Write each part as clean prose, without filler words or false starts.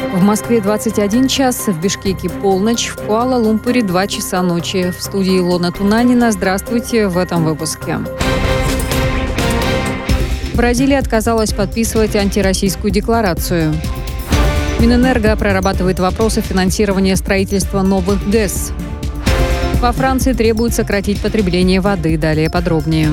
В Москве 21 час, в Бишкеке полночь, в Куала-Лумпуре 2 часа ночи. В студии Илона Тунанина. Здравствуйте в этом выпуске. Бразилия отказалась подписывать антироссийскую декларацию. Минэнерго прорабатывает вопросы финансирования строительства новых ГЭС. Во Франции требуют сократить потребление воды. Далее подробнее.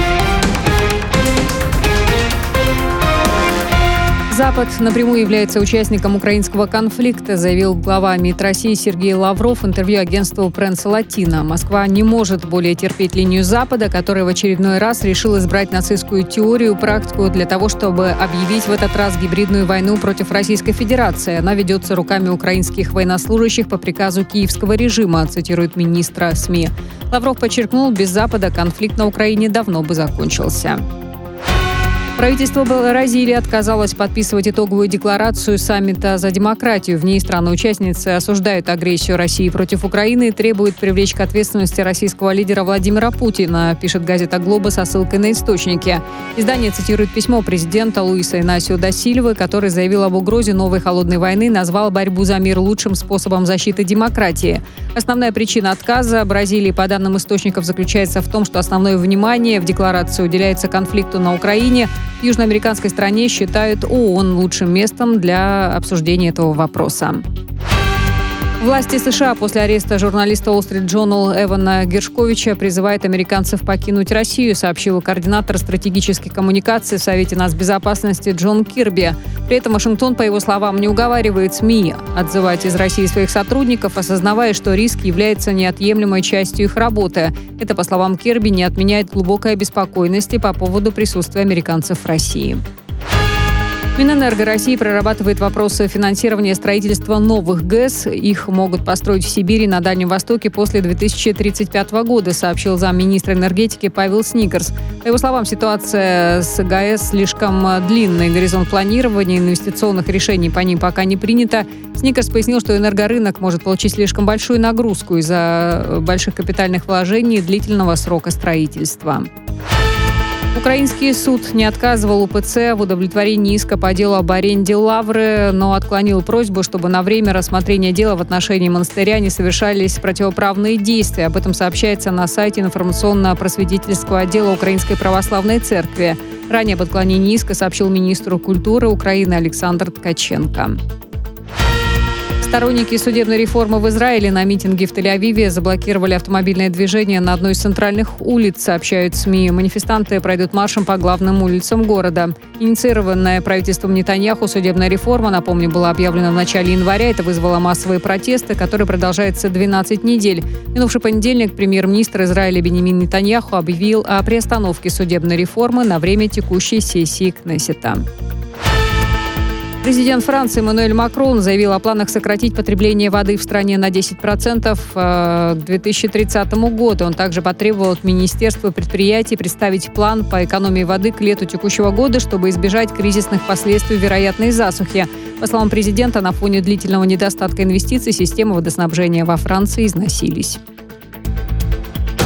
Запад напрямую является участником украинского конфликта, заявил глава МИД России Сергей Лавров в интервью агентству «Пресса Латина». Москва не может более терпеть линию Запада, который в очередной раз решил избрать нацистскую теорию, практику для того, чтобы объявить в этот раз гибридную войну против Российской Федерации. Она ведется руками украинских военнослужащих по приказу киевского режима, цитирует министра СМИ. Лавров подчеркнул, без Запада конфликт на Украине давно бы закончился. Правительство Бразилии отказалось подписывать итоговую декларацию саммита за демократию. В ней страны-участницы осуждают агрессию России против Украины и требуют привлечь к ответственности российского лидера Владимира Путина, пишет газета «Глобо» со ссылкой на источники. Издание цитирует письмо президента Луиса Инасио да Сильвы, который заявил об угрозе новой холодной войны и назвал борьбу за мир лучшим способом защиты демократии. Основная причина отказа Бразилии, по данным источников, заключается в том, что основное внимание в декларации уделяется конфликту на Украине. В южноамериканской стране считают ООН лучшим местом для обсуждения этого вопроса. Власти США после ареста журналиста Wall Street Journal Эвана Гершковича призывают американцев покинуть Россию, сообщил координатор стратегических коммуникаций в Совете нацбезопасности Джон Кирби. При этом Вашингтон, по его словам, не уговаривает СМИ отзывать из России своих сотрудников, осознавая, что риск является неотъемлемой частью их работы. Это, по словам Кирби, не отменяет глубокой обеспокоенности по поводу присутствия американцев в России. Минэнерго России прорабатывает вопросы финансирования строительства новых ГЭС. Их могут построить в Сибири и на Дальнем Востоке после 2035 года, сообщил замминистра энергетики Павел Сникерс. По его словам, ситуация с ГАЭС слишком длинная. Горизонт планирования инвестиционных решений по ним пока не принято. Сникерс пояснил, что энергорынок может получить слишком большую нагрузку из-за больших капитальных вложений и длительного срока строительства. Украинский суд не отказывал УПЦ в удовлетворении иска по делу об аренде лавры, но отклонил просьбу, чтобы на время рассмотрения дела в отношении монастыря не совершались противоправные действия. Об этом сообщается на сайте информационно-просветительского отдела Украинской Православной Церкви. Ранее об отклонении иска сообщил министру культуры Украины Александр Ткаченко. Сторонники судебной реформы в Израиле на митинге в Тель-Авиве заблокировали автомобильное движение на одной из центральных улиц, сообщают СМИ. Манифестанты пройдут маршем по главным улицам города. Инициированная правительством Нетаньяху судебная реформа, напомню, была объявлена в начале января. Это вызвало массовые протесты, которые продолжаются 12 недель. В минувший понедельник премьер-министр Израиля Биньямин Нетаньяху объявил о приостановке судебной реформы на время текущей сессии Кнессета. Президент Франции Эммануэль Макрон заявил о планах сократить потребление воды в стране на 10% к 2030 году. Он также потребовал от министерства и предприятий представить план по экономии воды к лету текущего года, чтобы избежать кризисных последствий вероятной засухи. По словам президента, на фоне длительного недостатка инвестиций системы водоснабжения во Франции износились.